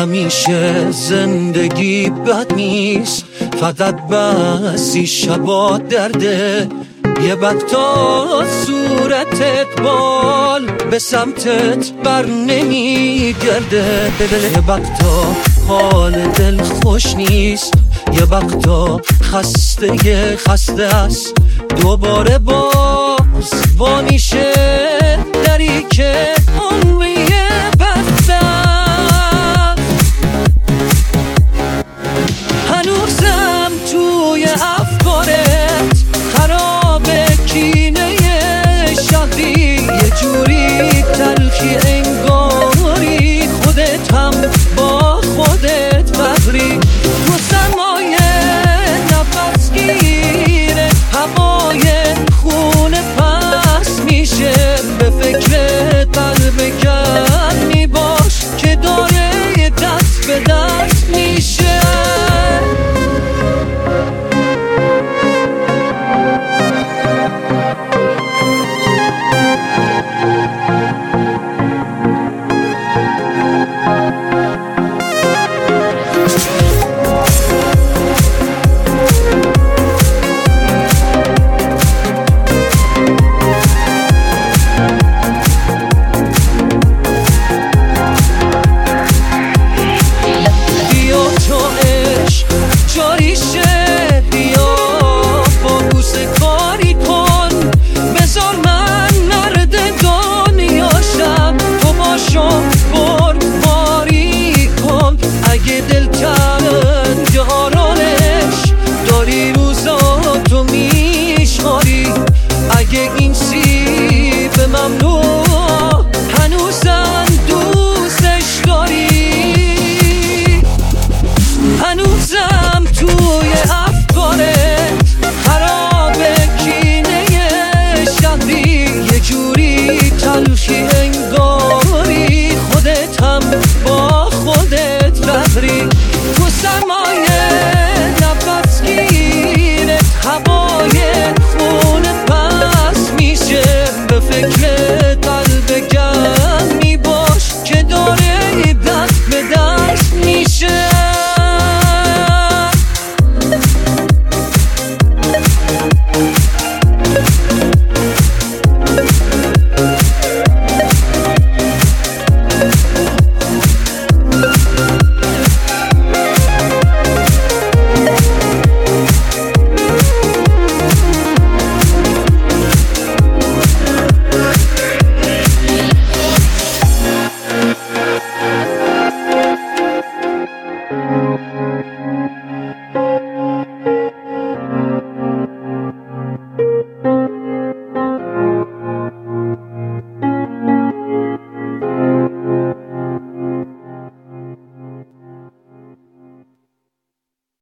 همیشه زندگی بد نیست، فقط بعضی شبا درده. یه وقتا صورتت بال به سمتت بر نمیگرده، یه وقتا حال دل خوش نیست، یه وقتا خسته است. دوباره باز وا میشه دری که عمری بسته. هنوزم توی افکارت خرابه کینه شهری، یه جوری تلخی انگاری خودت هم با خودت فخری. تو سرمایه نفس گیره هوای خونه پس میشه، به فکر قلب گرمی باش که داره دست به دست میشه. اگه این سیب ممنوع هنوزم دوستش داری، هنوزم توی افکارت خرابه کینه شهری، یه جوری تلخی انگاری خودت هم با خودت فخری. تو سرمایه نفس گیرت هوای